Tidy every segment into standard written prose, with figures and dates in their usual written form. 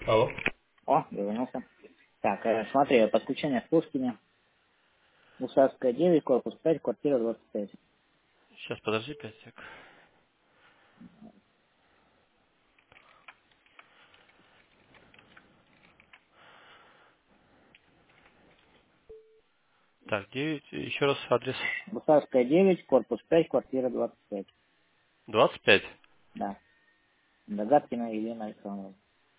Алло. О, вернулся. Так, смотри, подключение с Пушкине. Усадская 9, корпус 5, квартира 25. Сейчас, подожди 5 сек. Так, 9. Еще раз адрес. Усадская 9, корпус 5, квартира 25. 25. Да. Догадкина Елена Александровна.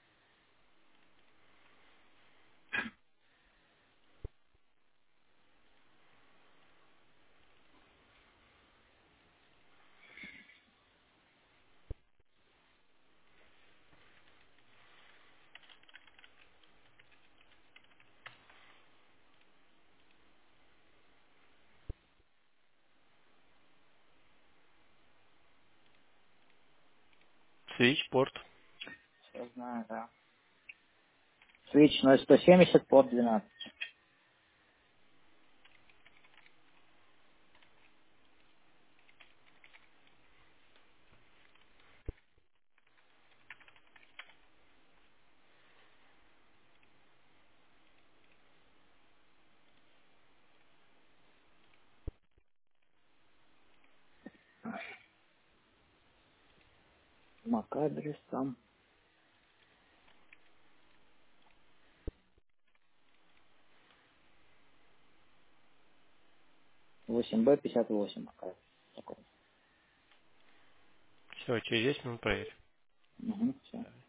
Свичпорт. Все знаю, да. Свич 0170 под 12. Мак адрес там. 8Б 58 мак адрес. Такой. Все, через 10 минут проверь. Угу, все.